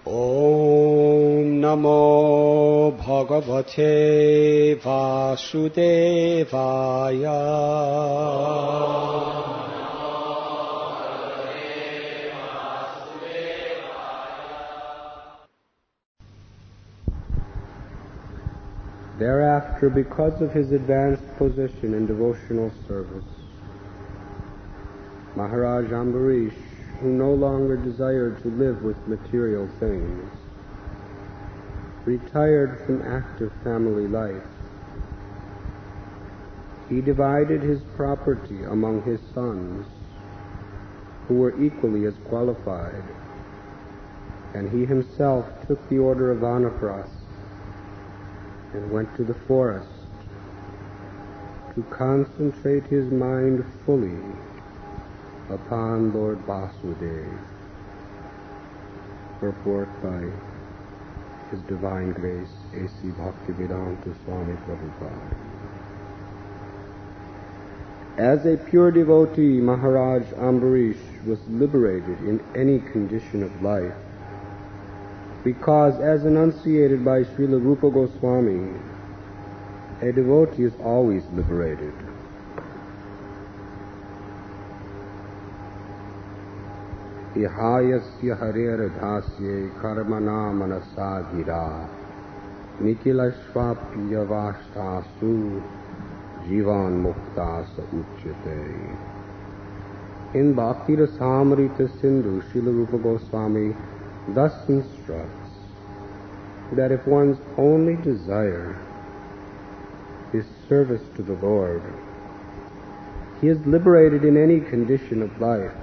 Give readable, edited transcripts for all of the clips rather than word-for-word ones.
Om Namo Bhagavate Vasudevaya. Thereafter, because of his advanced position in devotional service, Maharaj Ambarish, who no longer desired to live with material things, retired from active family life. He divided his property among his sons, who were equally as qualified, and he himself took the order of Vanaprastha and went to the forest to concentrate his mind fully upon Lord Vasudeva. Purport by His Divine Grace A.C. Bhaktivedanta Swami Prabhupada. As a pure devotee, Maharaj Ambarish was liberated in any condition of life, because, as enunciated by Srila Rupa Goswami, a devotee is always liberated. Ihayasya harer dhasye karmana manasa gira nikilashvapya vashtasu jivan mukta sa uchyate. In Bhakti Rasamrita Sindhu, Srila Rupa Goswami thus instructs that if one's only desire is service to the Lord, he is liberated in any condition of life.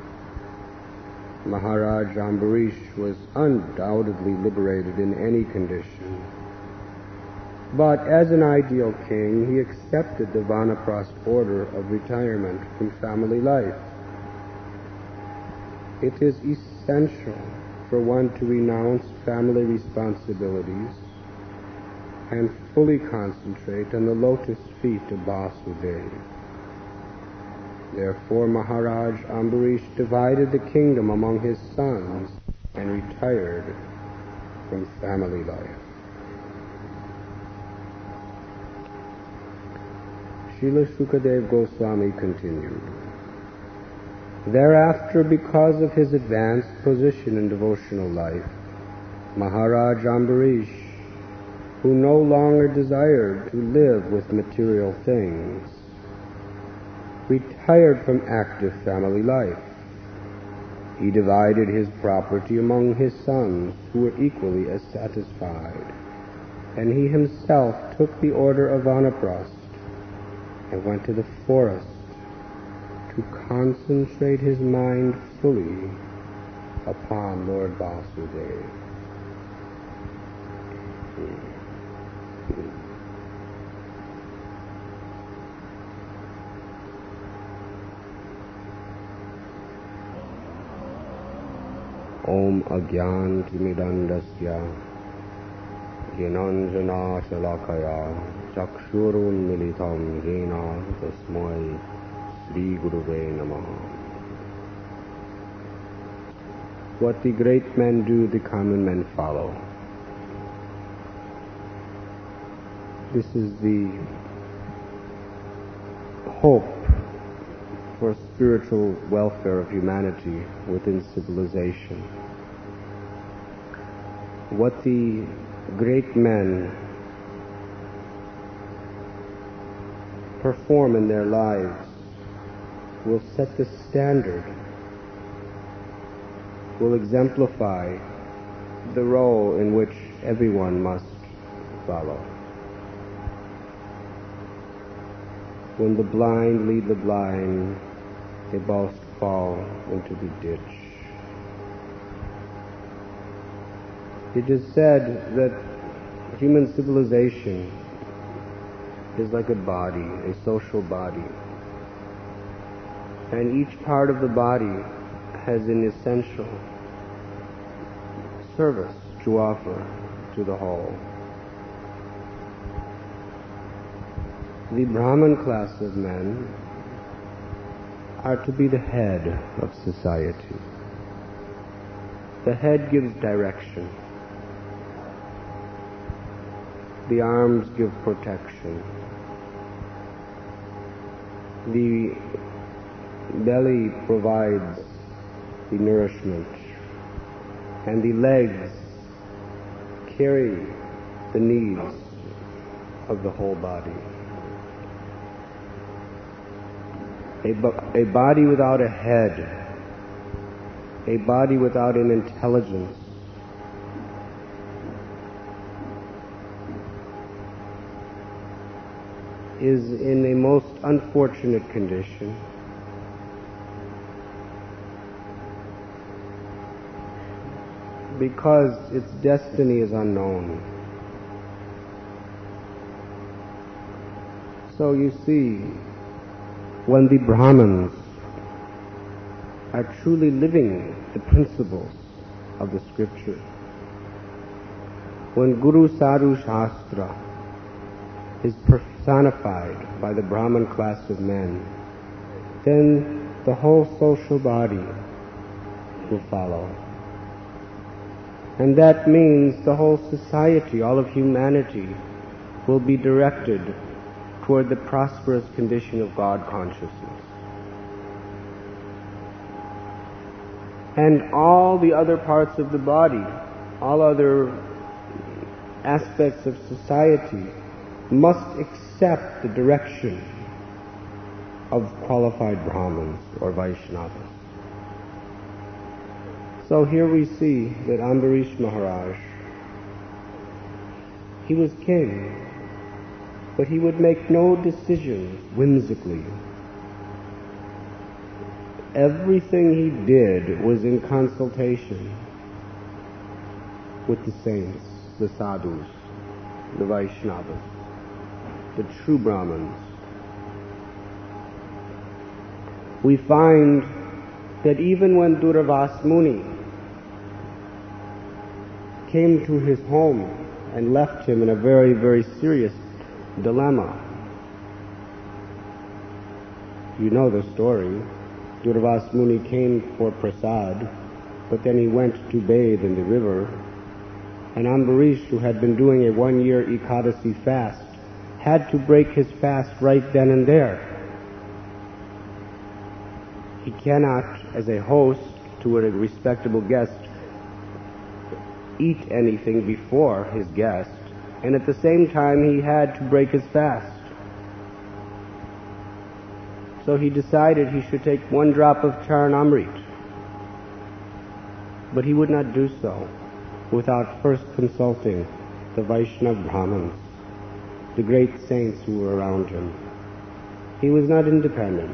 Maharaj Ambarish was undoubtedly liberated in any condition, but as an ideal king, he accepted the Vanaprastha order of retirement from family life. It is essential for one to renounce family responsibilities and fully concentrate on the lotus feet of Vasudeva. Therefore, Maharaj Ambarish divided the kingdom among his sons and retired from family life. Srila Shukadev Goswami continued. Thereafter, because of his advanced position in devotional life, Maharaj Ambarish, who no longer desired to live with material things, retired from active family life. He divided his property among his sons, who were equally as satisfied, and he himself took the order of Vanaprastha and went to the forest to concentrate his mind fully upon Lord Vasudeva. Om Agyan Timidandasya Jnanjana Shalakaya Chakshurun Militam Jena Tasmai Shri Guruve Namaha. What the great men do, the common men follow. This is the hope for spiritual welfare of humanity within civilization. What the great men perform in their lives will set the standard, will exemplify the role in which everyone must follow. When the blind lead the blind, they both fall into the ditch. It is said that human civilization is like a body, a social body, and each part of the body has an essential service to offer to the whole. The Brahmin class of men are to be the head of society. The head gives direction. The arms give protection. The belly provides the nourishment. And the legs carry the needs of the whole body. A body without a head, a body without an intelligence, is in a most unfortunate condition. Because its destiny is unknown. So you see, when the Brahmins are truly living the principles of the scripture, when Guru Sadhu Shastra is personified by the Brahmin class of men, then the whole social body will follow. And that means the whole society, all of humanity, will be directed toward the prosperous condition of God consciousness. And all the other parts of the body, all other aspects of society, must accept the direction of qualified Brahmins or Vaishnavas. So here we see that Ambarish Maharaj, he was king, but he would make no decisions whimsically. Everything he did was in consultation with the saints, the sadhus, the Vaishnavas, the true Brahmins. We find that even when Durvas Muni came to his home and left him in a very, very serious dilemma. You know the story. Durvas Muni came for prasad, but then he went to bathe in the river. And Ambarish, who had been doing a 1-year Ekadasi fast, had to break his fast right then and there. He cannot, as a host to a respectable guest, eat anything before his guest, and at the same time he had to break his fast. So he decided he should take 1 drop of Charanamrit, but he would not do so without first consulting the Vaishnava Brahmins, the great saints who were around him. He was not independent.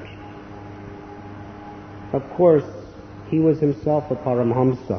Of course, he was himself a Paramhamsa.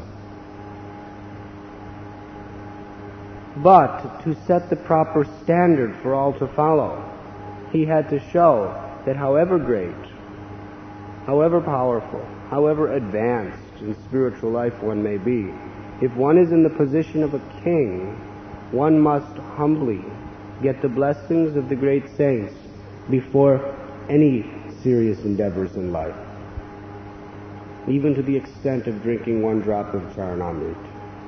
But to set the proper standard for all to follow, he had to show that however great, however powerful, however advanced in spiritual life one may be, if one is in the position of a king, one must humbly get the blessings of the great saints before any serious endeavors in life, even to the extent of drinking 1 drop of Charanamrit.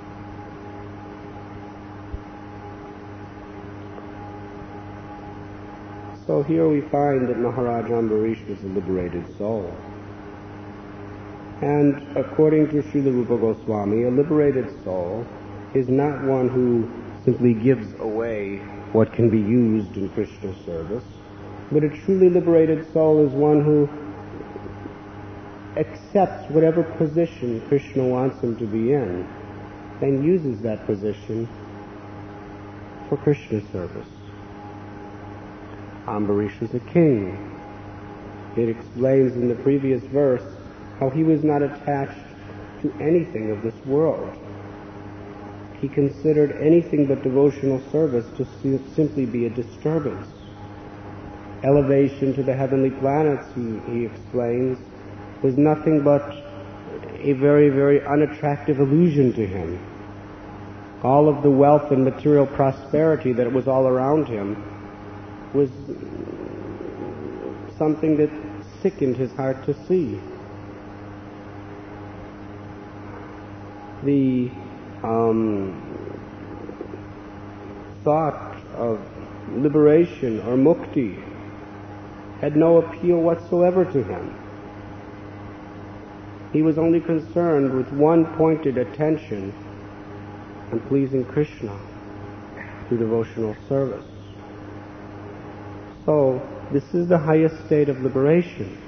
So here we find that Maharaj Ambarish was a liberated soul. And according to Srila Rupa Goswami, a liberated soul is not one who simply gives away what can be used in Krishna service, but a truly liberated soul is one who accepts whatever position Krishna wants him to be in and uses that position for Krishna service. Ambarish was a king. It explains in the previous verse how he was not attached to anything of this world. He considered anything but devotional service to simply be a disturbance. Elevation to the heavenly planets, he explains, was nothing but a very, very unattractive illusion to him. All of the wealth and material prosperity that was all around him was something that sickened his heart to see. the thought of liberation or mukti had no appeal whatsoever to him. He was only concerned with one pointed attention on pleasing Krishna through devotional service. So, this is the highest state of liberation.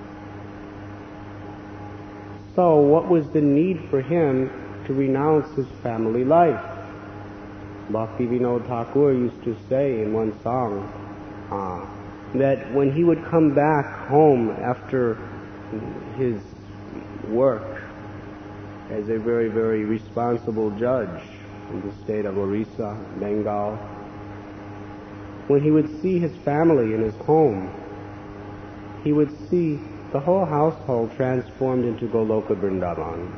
So, what was the need for him to renounce his family life? Bhakti Vinod Thakur used to say in one song that when he would come back home after his work as a very, very responsible judge in the state of Orissa, Bengal, when he would see his family in his home, he would see the whole household transformed into Goloka Vrindavan.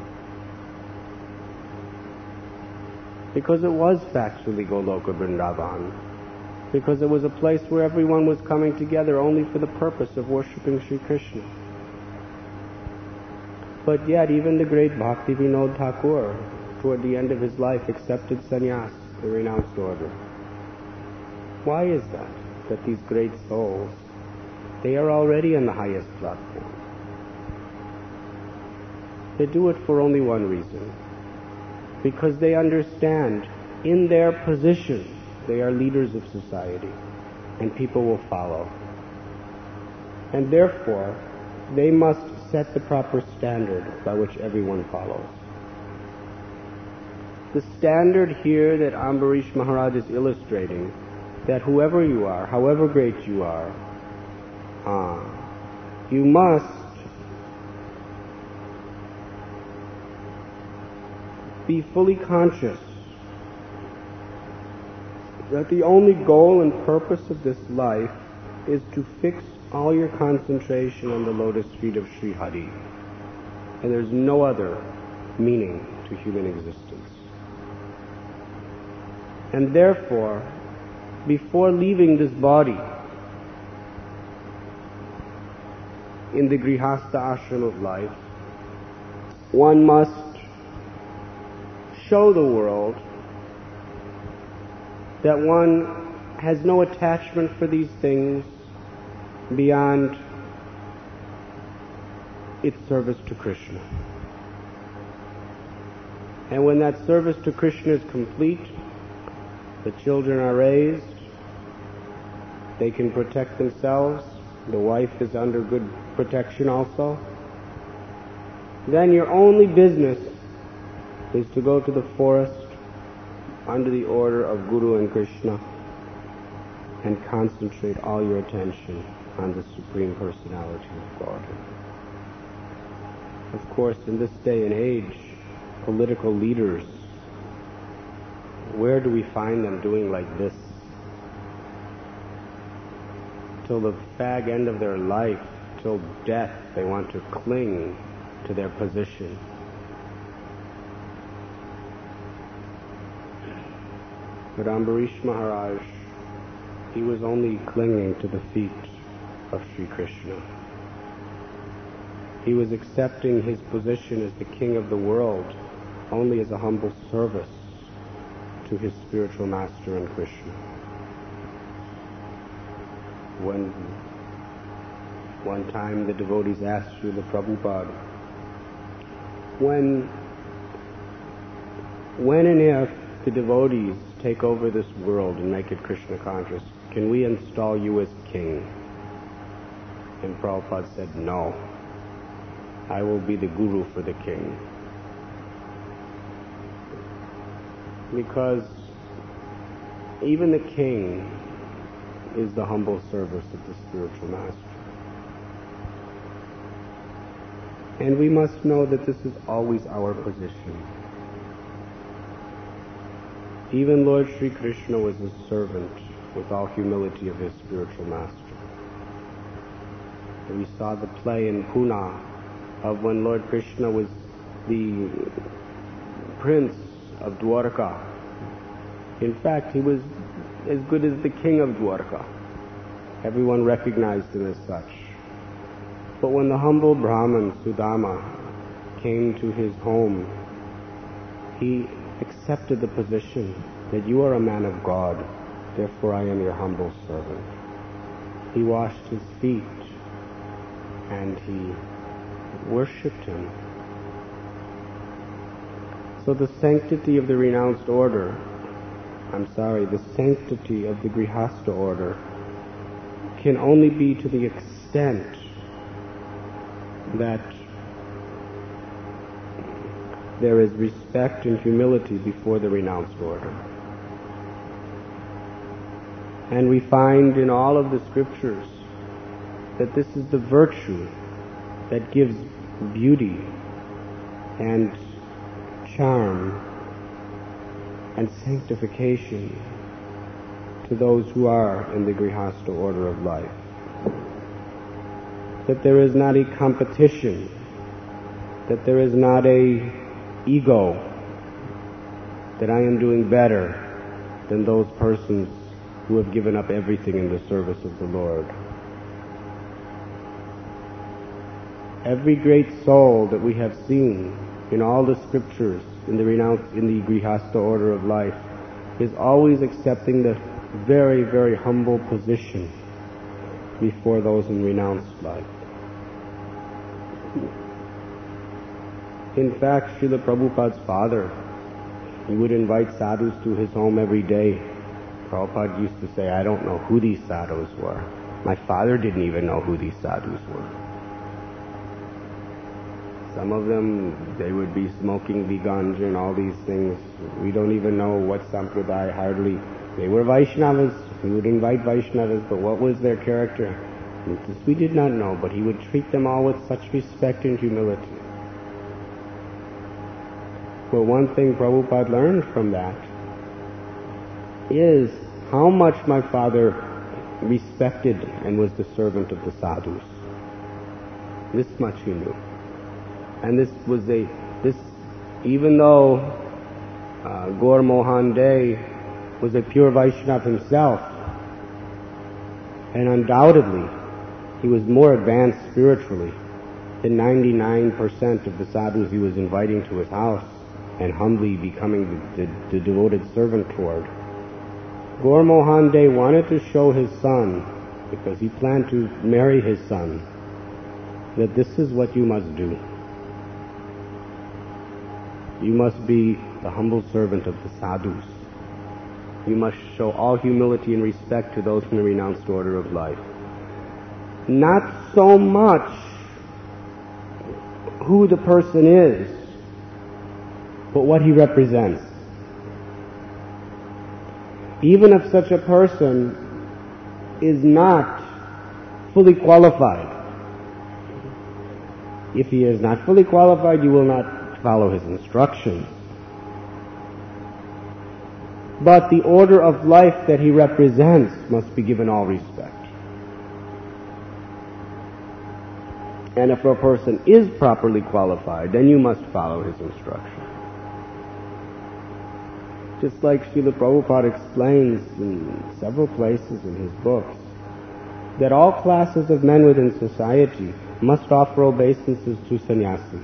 Because it was factually Goloka Vrindavan. Because it was a place where everyone was coming together only for the purpose of worshipping Sri Krishna. But yet, even the great Bhakti Vinod Thakur, toward the end of his life, accepted sannyas, the renounced order. Why is that? That these great souls, they are already in the highest platform. They do it for only one reason. Because they understand, in their position, they are leaders of society, and people will follow. And therefore, they must set the proper standard by which everyone follows. The standard here that Ambarish Maharaj is illustrating, that whoever you are, however great you are, you must be fully conscious that the only goal and purpose of this life is to fix all your concentration on the lotus feet of Sri Hari. And there's no other meaning to human existence. And therefore, before leaving this body, in the Grihastha ashram of life, one must show the world that one has no attachment for these things beyond its service to Krishna. And when that service to Krishna is complete, the children are raised, they can protect themselves, the wife is under good protection also, then your only business is to go to the forest under the order of Guru and Krishna and concentrate all your attention on the Supreme Personality of Godhead. Of course, in this day and age, political leaders, where do we find them doing like this? Till the fag end of their life, till death, they want to cling to their position. But Ambarish Maharaj, he was only clinging to the feet of Sri Krishna. He was accepting his position as the king of the world only as a humble service to his spiritual master in Krishna. When one time the devotees asked Srila Prabhupada, when and if the devotees take over this world and make it Krishna conscious, can we install you as king? And Prabhupada said, no. I will be the guru for the king. Because even the king is the humble service of the spiritual master. And we must know that this is always our position. Even Lord Sri Krishna was a servant with all humility of his spiritual master. We saw the play in Pune of when Lord Krishna was the prince of Dwarka. In fact, he was as good as the king of Dwarka. Everyone recognized him as such. But when the humble Brahmin Sudama came to his home he accepted the position that you are a man of God, therefore I am your humble servant. He washed his feet and he worshipped him. So the sanctity of the renounced order, the sanctity of the Grihastha order can only be to the extent that there is respect and humility before the renounced order. And we find in all of the scriptures that this is the virtue that gives beauty and charm and sanctification to those who are in the Grihastha order of life. That there is not a competition, that there is not a ego, that I am doing better than those persons who have given up everything in the service of the Lord. Every great soul that we have seen in all the scriptures in the Grihastha order of life is always accepting the very, very humble position before those in renounced life. In fact, Srila Prabhupada's father, he would invite sadhus to his home every day. Prabhupada used to say, I don't know who these sadhus were. My father didn't even know who these sadhus were. Some of them, they would be smoking ganja and all these things. We don't even know what sampradaya, hardly. They were Vaishnavas. He would invite Vaishnavas, but what was their character? This we did not know, but he would treat them all with such respect and humility. But one thing Prabhupada learned from that is how much my father respected and was the servant of the sadhus. This much he knew. And even though Gaur Mohan Dey was a pure Vaishnava himself, and undoubtedly he was more advanced spiritually than 99% of the sadhus he was inviting to his house and humbly becoming the devoted servant toward. Gaur Mohan Dey wanted to show his son, because he planned to marry his son, that this is what you must do. You must be the humble servant of the sadhus. You must show all humility and respect to those in the renounced order of life. Not so much who the person is, but what he represents. Even if such a person is not fully qualified, if he is not fully qualified, you will not follow his instructions. But the order of life that he represents must be given all respect. And if a person is properly qualified, then you must follow his instructions. Just like Srila Prabhupada explains in several places in his books, that all classes of men within society must offer obeisances to sannyasi.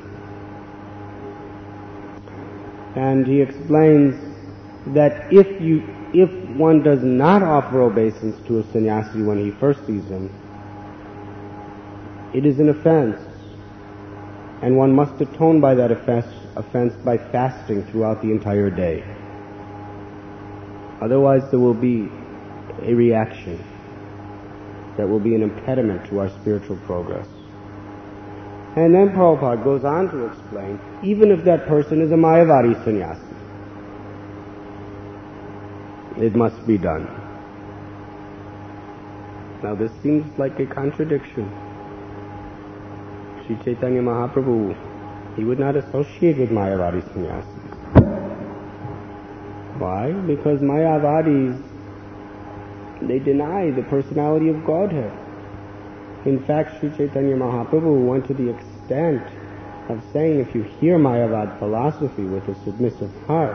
And he explains that if one does not offer obeisance to a sannyasi when he first sees him, it is an offense, and one must atone by that offense by fasting throughout the entire day. Otherwise there will be a reaction that will be an impediment to our spiritual progress. And then Prabhupada goes on to explain, even if that person is a Mayavadi sannyasi, it must be done. Now this seems like a contradiction. Sri Chaitanya Mahaprabhu, he would not associate with Mayavadi sannyasis. Why? Because Mayavadis, they deny the personality of Godhead. In fact, Sri Chaitanya Mahaprabhu went to the extent of saying, if you hear Mayavad philosophy with a submissive heart,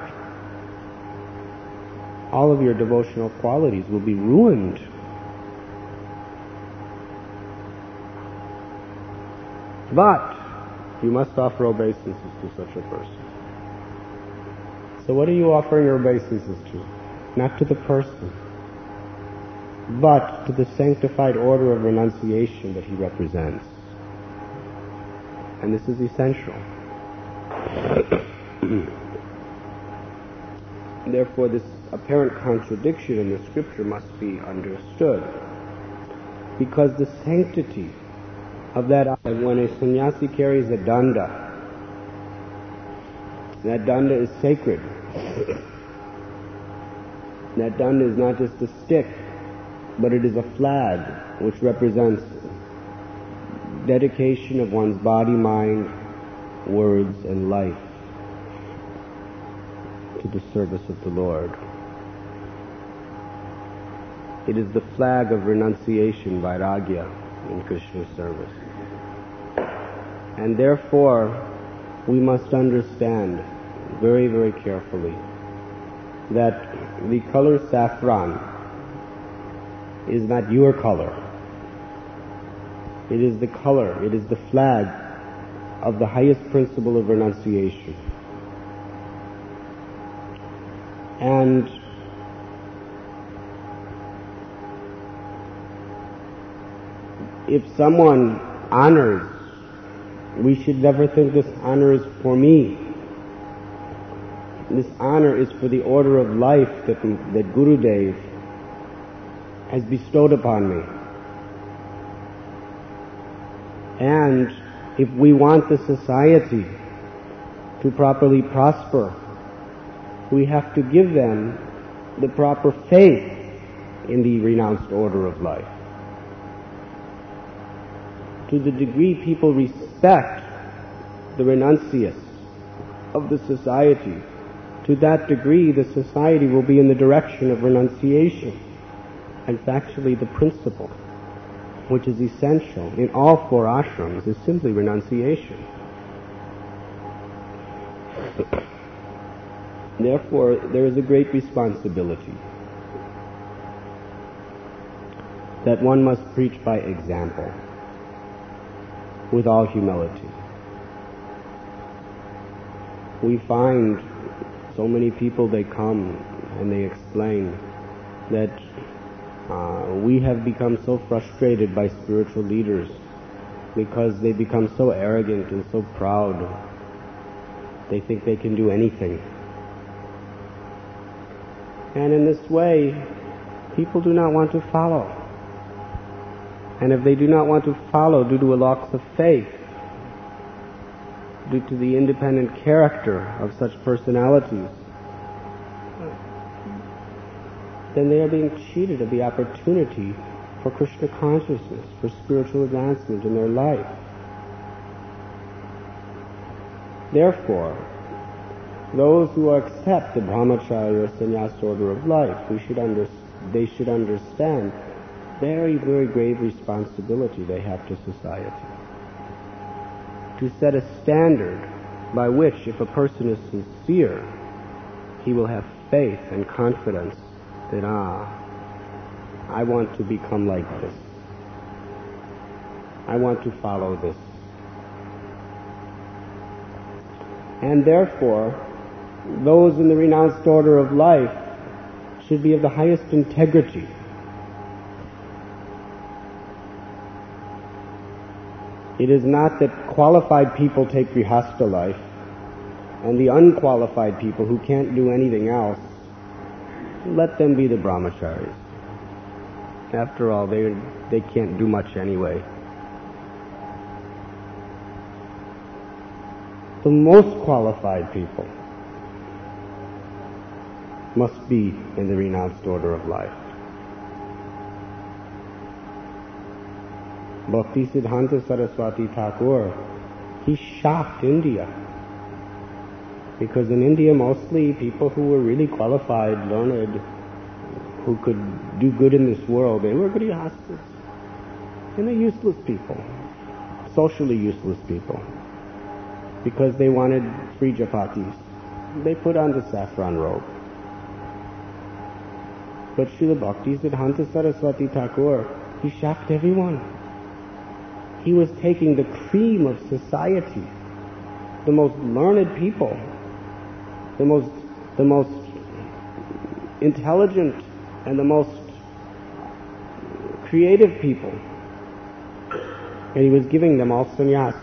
all of your devotional qualities will be ruined. But you must offer obeisances to such a person. So what are you offering your obeisances to? Not to the person, but to the sanctified order of renunciation that he represents. And this is essential. Therefore, this apparent contradiction in the scripture must be understood. Because the sanctity of that, when a sannyasi carries a danda, that danda is sacred. That danda is not just a stick, but it is a flag which represents dedication of one's body, mind, words, and life to the service of the Lord. It is the flag of renunciation, vairagya, in Krishna's service. And therefore, we must understand very, very carefully that the color saffron is not your color. It is the color, it is the flag of the highest principle of renunciation. And if someone honors, we should never think this honor is for me. This honor is for the order of life that Gurudev has bestowed upon me. And if we want the society to properly prosper, we have to give them the proper faith in the renounced order of life. To the degree people respect the renunciates of the society, to that degree the society will be in the direction of renunciation. And factually, the principle which is essential in all four ashrams is simply renunciation. Therefore, there is a great responsibility that one must preach by example, with all humility. We find so many people, they come and they explain that we have become so frustrated by spiritual leaders because they become so arrogant and so proud. They think they can do anything. And in this way, people do not want to follow. And if they do not want to follow due to a loss of faith, due to the independent character of such personalities, then they are being cheated of the opportunity for Krishna consciousness, for spiritual advancement in their life. Therefore, those who accept the brahmacharya or sannyas order of life, they should understand very, very grave responsibility they have to society. To set a standard by which, if a person is sincere, he will have faith and confidence that, I want to become like this. I want to follow this. And therefore, those in the renounced order of life should be of the highest integrity. It is not that qualified people take grihastha life, and the unqualified people who can't do anything else, let them be the brahmacharis. After all, they can't do much anyway. The most qualified people must be in the renounced order of life. Bhaktisiddhanta Saraswati Thakur, he shocked India. Because in India, mostly people who were really qualified, learned, who could do good in this world, they were grihasthas. And they're useless people, socially useless people. Because they wanted free japatis, they put on the saffron robe. But Srila Bhaktisiddhanta Saraswati Thakur, he shocked everyone. He was taking the cream of society, the most learned people, the most the most intelligent and the most creative people. And he was giving them all sannyas.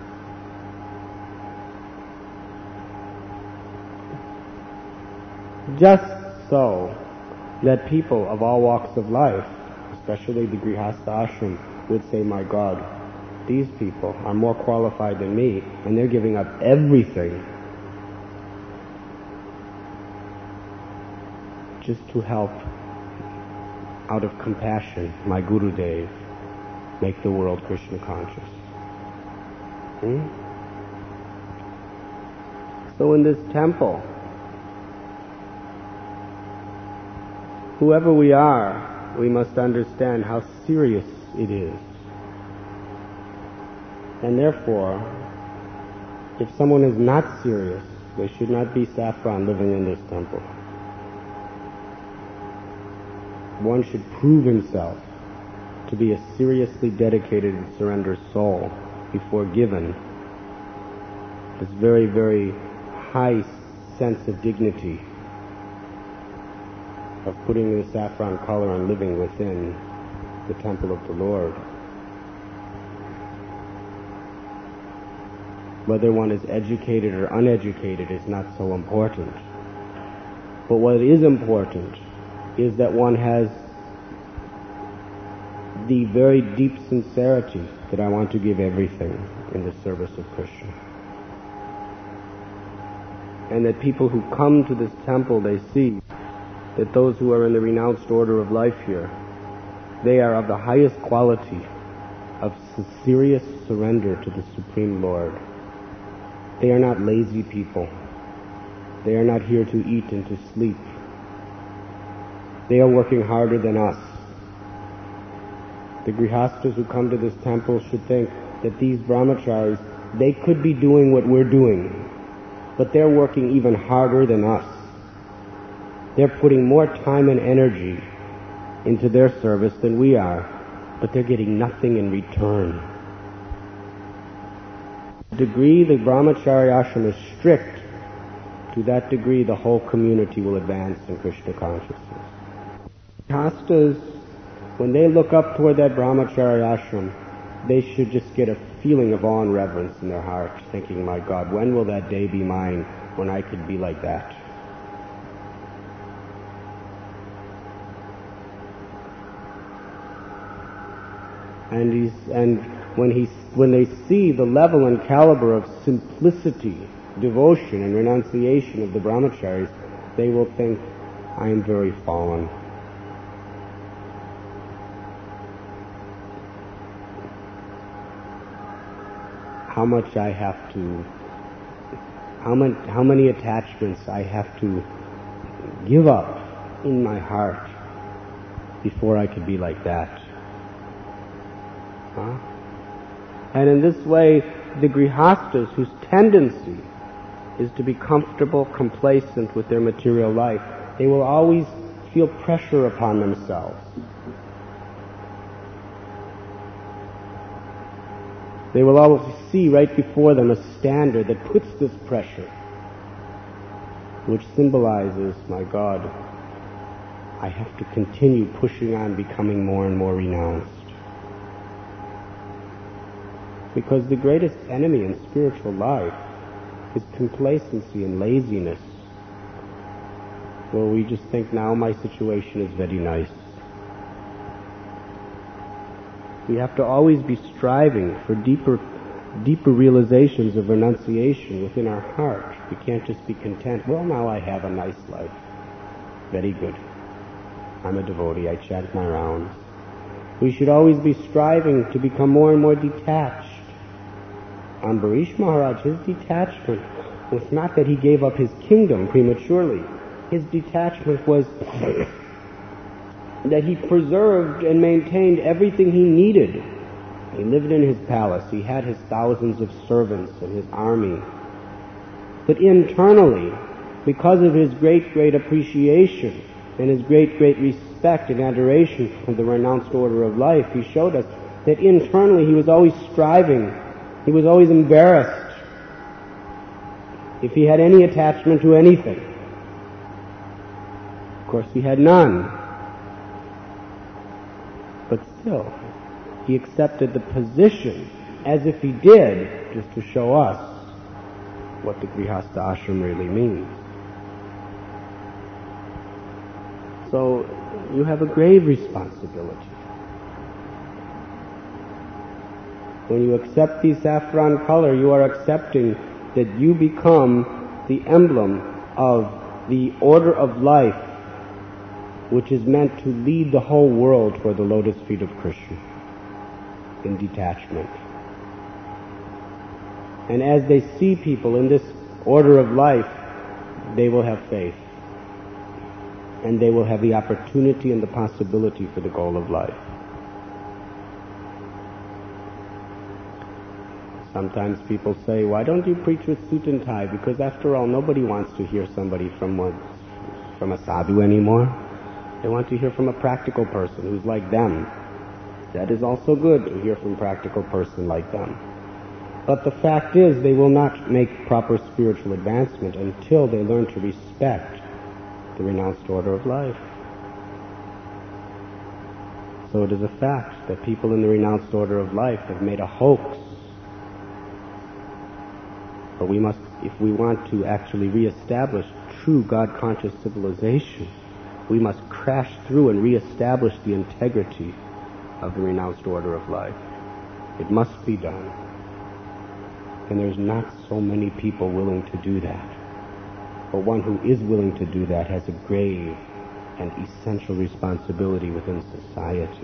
Just so that people of all walks of life, especially the Grihastha ashram, would say, my God, these people are more qualified than me, and they're giving up everything just to help, out of compassion, my Gurudev, make the world Krishna conscious. So in this temple, whoever we are, we must understand how serious it is. And therefore, if someone is not serious, they should not be saffron living in this temple. One should prove himself to be a seriously dedicated and surrendered soul before given this very, very high sense of dignity of putting the saffron color and living within the temple of the Lord. Whether one is educated or uneducated is not so important. But what is important is that one has the very deep sincerity that I want to give everything in the service of Krishna. And that people who come to this temple, they see that those who are in the renounced order of life here, they are of the highest quality of serious surrender to the Supreme Lord. They are not lazy people. They are not here to eat and to sleep. They are working harder than us. The Grihasthas who come to this temple should think that these brahmacharis, they could be doing what we're doing, but they're working even harder than us. They're putting more time and energy into their service than we are, but they're getting nothing in return. The degree the brahmachari ashram is strict, to that degree the whole community will advance in Krishna consciousness. Grihasthas, when they look up toward that brahmachari ashram, they should just get a feeling of awe and reverence in their heart, thinking, my God, when will that day be mine when I could be like that? And when they see the level and caliber of simplicity, devotion, and renunciation of the brahmacharis, they will think, I am very fallen. How much I have to, how many attachments I have to give up in my heart before I could be like that. And in this way, the Grihasthas, whose tendency is to be comfortable, complacent with their material life, they will always feel pressure upon themselves. They will always see right before them a standard that puts this pressure, which symbolizes, my God, I have to continue pushing on, becoming more and more renounced. Because the greatest enemy in spiritual life is complacency and laziness. Well, we just think, now my situation is very nice. We have to always be striving for deeper realizations of renunciation within our heart. We can't just be content, well, now I have a nice life. Very good. I'm a devotee, I chant my rounds. We should always be striving to become more and more detached. Ambarish Maharaj, his detachment was not that he gave up his kingdom prematurely. His detachment was that he preserved and maintained everything he needed. He lived in his palace. He had his thousands of servants and his army. But internally, because of his great, great appreciation and his great, great respect and adoration for the renounced order of life, he showed us that internally he was always striving. He was always embarrassed if he had any attachment to anything. course, he had none. But still, he accepted the position as if he did, just to show us what the Grihastha ashram really means. So, you have a grave responsibility. When you accept the saffron color, you are accepting that you become the emblem of the order of life which is meant to lead the whole world toward the lotus feet of Krishna in detachment. And as they see people in this order of life, they will have faith. And they will have the opportunity and the possibility for the goal of life. Sometimes people say, why don't you preach with suit and tie? Because after all, nobody wants to hear somebody from a sadhu anymore. They want to hear from a practical person who's like them. That is also good to hear from a practical person like them. But the fact is, they will not make proper spiritual advancement until they learn to respect the renounced order of life. So it is a fact that people in the renounced order of life have made a hoax. But we must, if we want to actually reestablish true God-conscious civilization, we must crash through and reestablish the integrity of the renounced order of life. It must be done. And there's not so many people willing to do that. But one who is willing to do that has a grave and essential responsibility within society.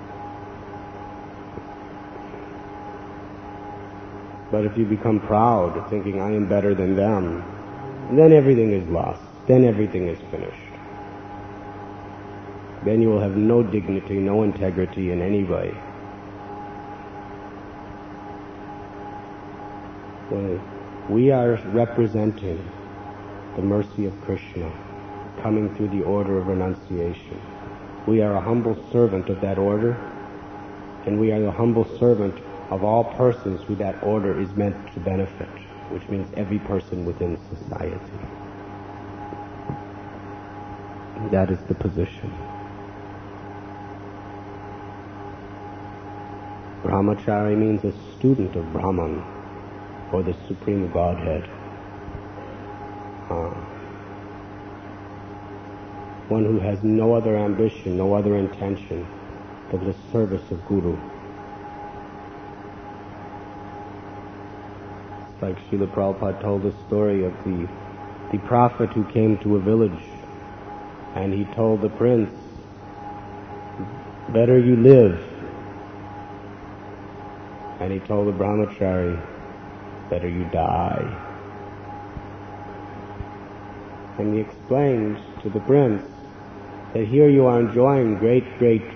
But if you become proud, thinking I am better than them, then everything is lost. Then everything is finished. Then you will have no dignity, no integrity in any way. We are representing the mercy of Krishna coming through the order of renunciation. We are a humble servant of that order, and we are the humble servant of all persons who that order is meant to benefit, which means every person within society. That is the position. Brahmachari means a student of Brahman, or the Supreme Godhead. One who has no other ambition, no other intention but the service of Guru. Like Srila Prabhupada told the story of the prophet who came to a village and he told the prince, better you live. And he told the brahmachari, better you die. And he explained to the prince that here you are enjoying great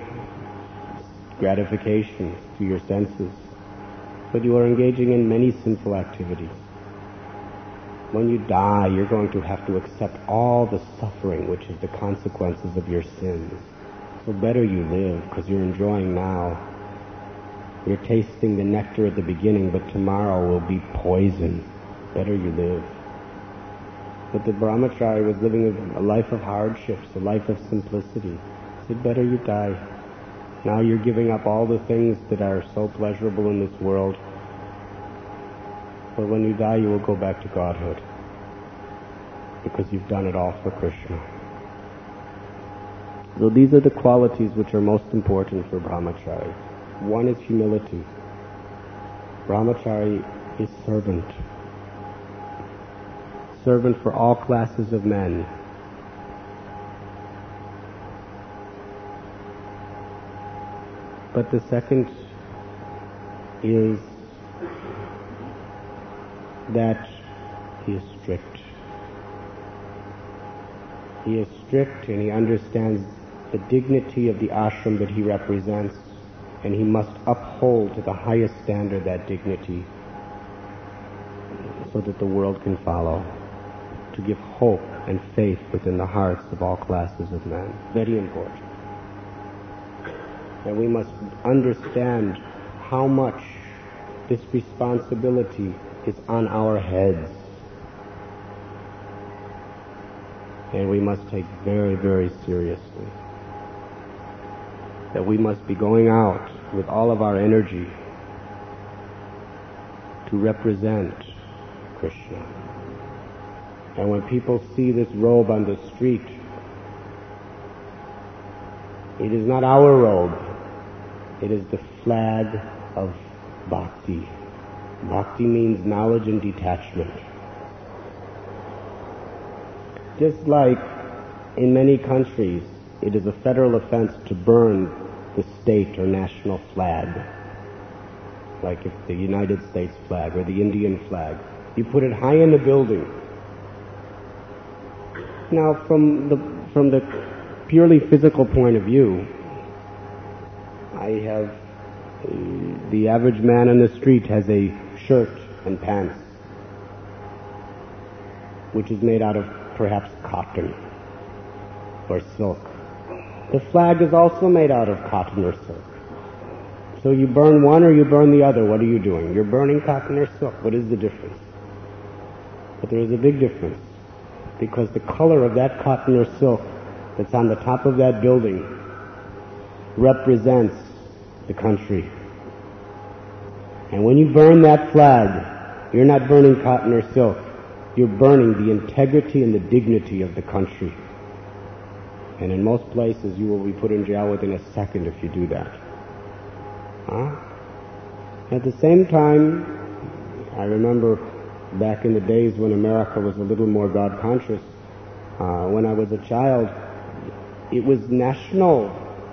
gratification to your senses, but you are engaging in many sinful activities. When you die, you're going to have to accept all the suffering which is the consequences of your sins. So better you live, because you're enjoying now. You're tasting the nectar at the beginning, but tomorrow will be poison. Better you live. But the brahmachari was living a life of hardships, a life of simplicity. He said, better you die. Now you're giving up all the things that are so pleasurable in this world. But when you die, you will go back to Godhood, because you've done it all for Krishna. So these are the qualities which are most important for brahmachari. One is humility. Brahmachari is servant. Servant for all classes of men. But the second is that he is strict. He is strict and he understands the dignity of the ashram that he represents, and he must uphold to the highest standard that dignity so that the world can follow, to give hope and faith within the hearts of all classes of men. Very important. And we must understand how much this responsibility is on our heads. and we must take very, very seriously. That we must be going out with all of our energy to represent Krishna. And when people see this robe on the street, it is not our robe, it is the flag of bhakti. Bhakti means knowledge and detachment. Just like in many countries, it is a federal offense to burn the state or national flag, like if the United States flag or the Indian flag. You put it high in the building. Now, from the purely physical point of view, I have the average man on the street has a shirt and pants, which is made out of perhaps cotton or silk. The flag is also made out of cotton or silk. So you burn one or you burn the other. What are you doing? You're burning cotton or silk. What is the difference? But there is a big difference, because the color of that cotton or silk that's on the top of that building represents the country. And when you burn that flag, you're not burning cotton or silk. You're burning the integrity and the dignity of the country. And in most places, you will be put in jail within a second if you do that. At the same time, I remember back in the days when America was a little more God-conscious, when I was a child, it was national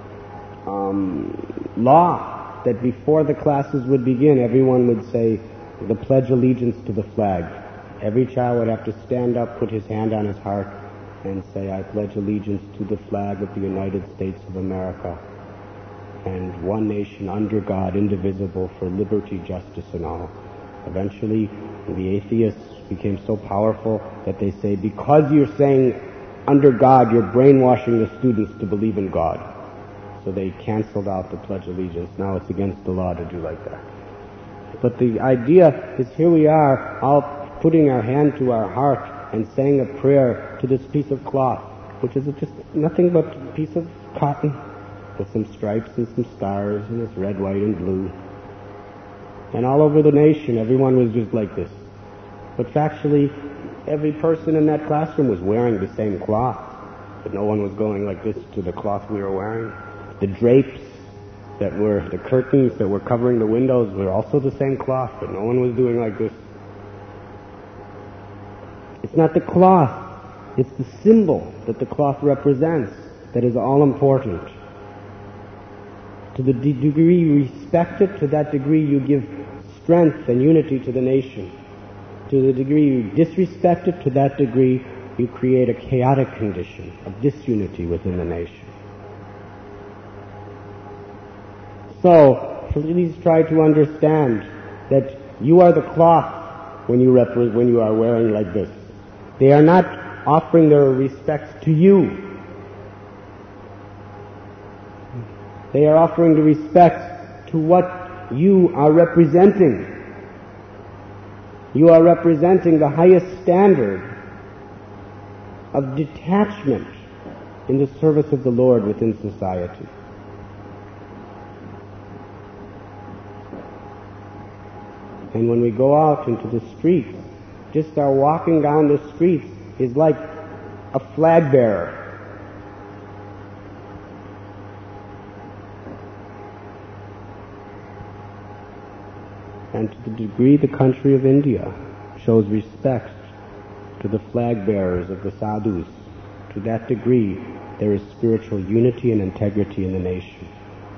law that before the classes would begin, everyone would say the Pledge of Allegiance to the flag. Every child would have to stand up, put his hand on his heart, and say, I pledge allegiance to the flag of the United States of America, and one nation under God, indivisible, for liberty, justice, and all. Eventually, the atheists became so powerful that they say, because you're saying under God, you're brainwashing the students to believe in God. So they canceled out the Pledge of Allegiance. Now it's against the law to do like that. But the idea is, here we are, all putting our hand to our heart and saying a prayer to this piece of cloth, which is just nothing but a piece of cotton with some stripes and some stars, and it's red, white, and blue. And all over the nation, everyone was just like this. But factually, every person in that classroom was wearing the same cloth, but no one was going like this to the cloth we were wearing. The drapes that were, the curtains that were covering the windows were also the same cloth, but no one was doing like this. It's not the cloth, it's the symbol that the cloth represents that is all important. To the degree you respect it, to that degree you give strength and unity to the nation. To the degree you disrespect it, to that degree you create a chaotic condition of disunity within the nation. So, please try to understand that you are the cloth when you are wearing like this. They are not offering their respect to you. They are offering the respect to what you are representing. You are representing the highest standard of detachment in the service of the Lord within society. And when we go out into the streets, just our walking down the streets is like a flag bearer. And to the degree the country of India shows respect to the flag bearers of the sadhus, to that degree there is spiritual unity and integrity in the nation.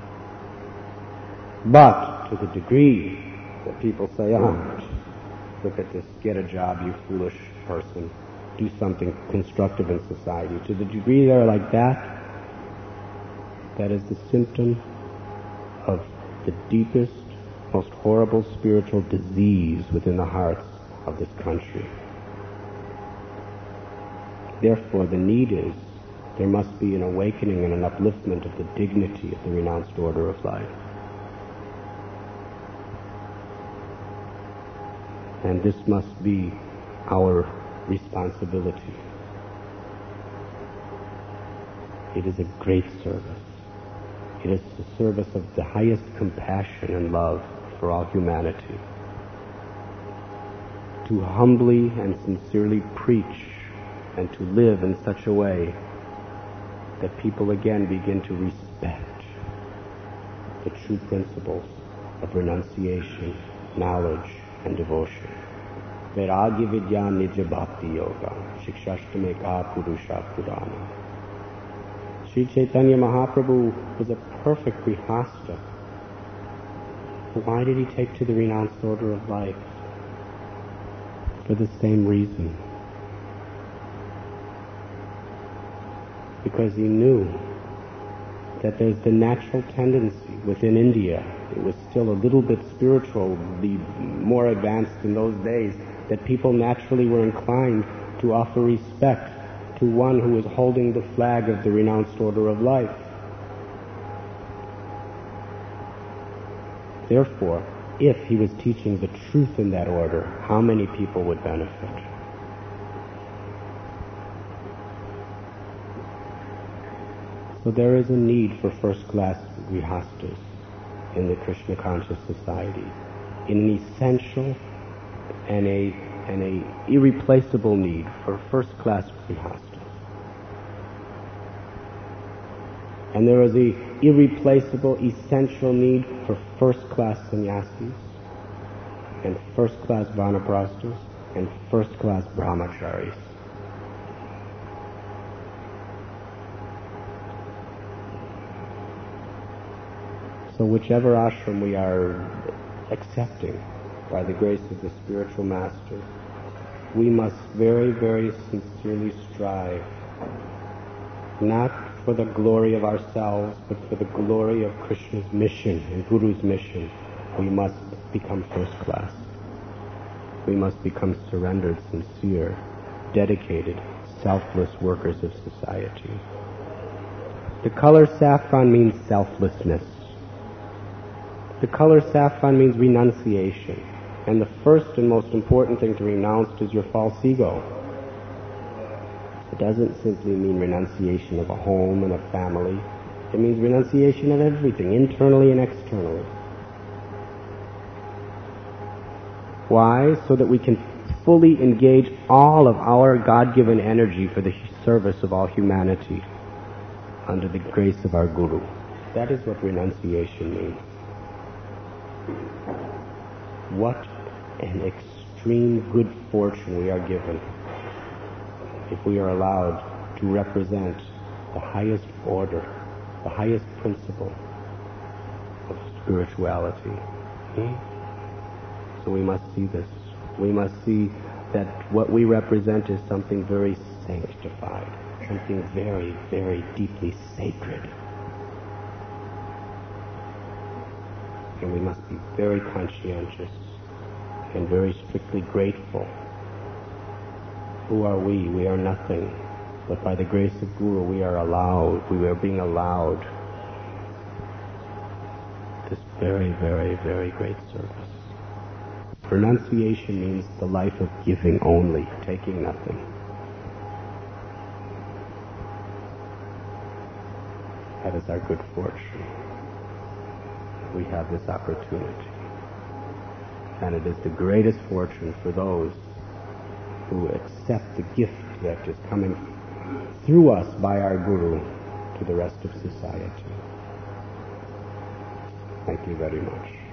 But to the degree that people say, look at this, get a job, you foolish person, do something constructive in society. To the degree they're like that, that is the symptom of the deepest, most horrible spiritual disease within the hearts of this country. Therefore, the need is, there must be an awakening and an upliftment of the dignity of the renounced order of life. And this must be our responsibility. It is a great service. It is the service of the highest compassion and love for all humanity. To humbly and sincerely preach and to live in such a way that people again begin to respect the true principles of renunciation, knowledge, and devotion. Vairagya Vidya Nija Bhakti Yoga Shikshashtameka Purusha Purana. Sri Chaitanya Mahaprabhu was a perfect grihasta. Why did he take to the renounced order of life? For the same reason. Because he knew that there's the natural tendency within India, it was still a little bit spiritually more advanced in those days, that people naturally were inclined to offer respect to one who was holding the flag of the renounced order of life. Therefore, if he was teaching the truth in that order, how many people would benefit? So there is a need for first-class grihastas in the Krishna conscious society, in an essential and a irreplaceable need for first-class grihastas. And there is a irreplaceable, essential need for first-class sannyasis, and first-class vanaprasthas, and first-class brahmacharis. So whichever ashram we are accepting by the grace of the spiritual master, we must very, very sincerely strive, not for the glory of ourselves, but for the glory of Krishna's mission and Guru's mission. We must become first class. We must become surrendered, sincere, dedicated, selfless workers of society. The color saffron means selflessness. The color saffron means renunciation. And the first and most important thing to renounce is your false ego. It doesn't simply mean renunciation of a home and a family. It means renunciation of everything, internally and externally. Why? So that we can fully engage all of our God-given energy for the service of all humanity under the grace of our Guru. That is what renunciation means. What an extreme good fortune we are given if we are allowed to represent the highest order, the highest principle of spirituality. So we must see this. We must see that what we represent is something very sanctified, something very, very deeply sacred. And we must be very conscientious and very strictly grateful. Who are we? We are nothing. But by the grace of Guru, we are being allowed this very, very, very great service. Renunciation means the life of giving only, taking nothing. That is our good fortune. We have this opportunity. And it is the greatest fortune for those who accept the gift that is coming through us by our Guru to the rest of society. Thank you very much.